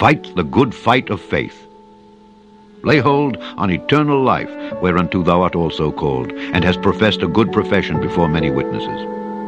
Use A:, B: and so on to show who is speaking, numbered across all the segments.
A: Fight the good fight of faith. Lay hold on eternal life, whereunto thou art also called, and hast professed a good profession before many witnesses.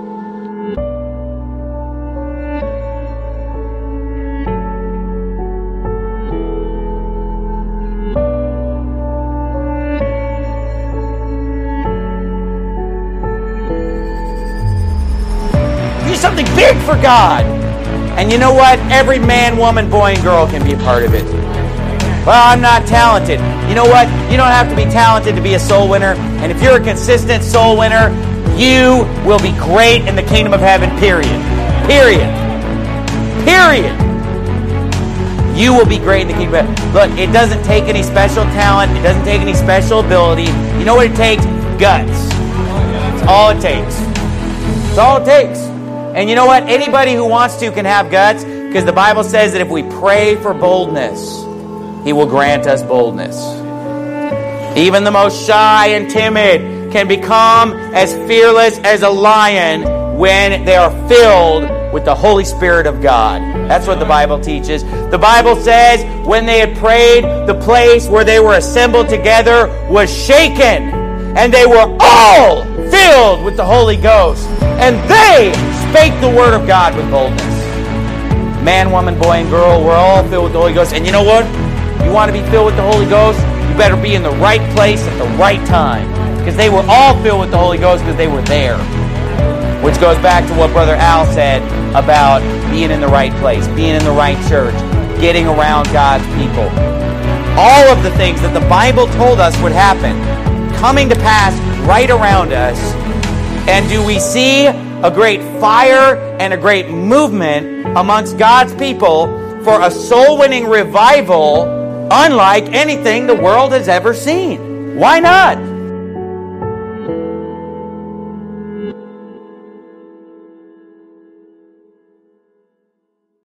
B: Do something big for God. And you know what? Every man, woman, boy, and girl can be a part of it. Well, I'm not talented. You know what? You don't have to be talented to be a soul winner. And if you're a consistent soul winner, you will be great in the kingdom of heaven, period. Period. Period. You will be great in the kingdom of heaven. Look, it doesn't take any special talent. It doesn't take any special ability. You know what it takes? Guts. That's all it takes. That's all it takes. And you know what? Anybody who wants to can have guts, because the Bible says that if we pray for boldness, He will grant us boldness. Even the most shy and timid can become as fearless as a lion when they are filled with the Holy Spirit of God. That's what the Bible teaches. The Bible says when they had prayed, the place where they were assembled together was shaken, and they were all filled with the Holy Ghost, and they spake the word of God with boldness. Man, woman, boy, and girl, we're all filled with the Holy Ghost. And you know what? You want to be filled with the Holy Ghost? You better be in the right place at the right time. Because they were all filled with the Holy Ghost because they were there. Which goes back to what Brother Al said about being in the right place, being in the right church, getting around God's people. All of the things that the Bible told us would happen, coming to pass right around us. And do we see a great fire and a great movement amongst God's people for a soul-winning revival unlike anything the world has ever seen? Why not?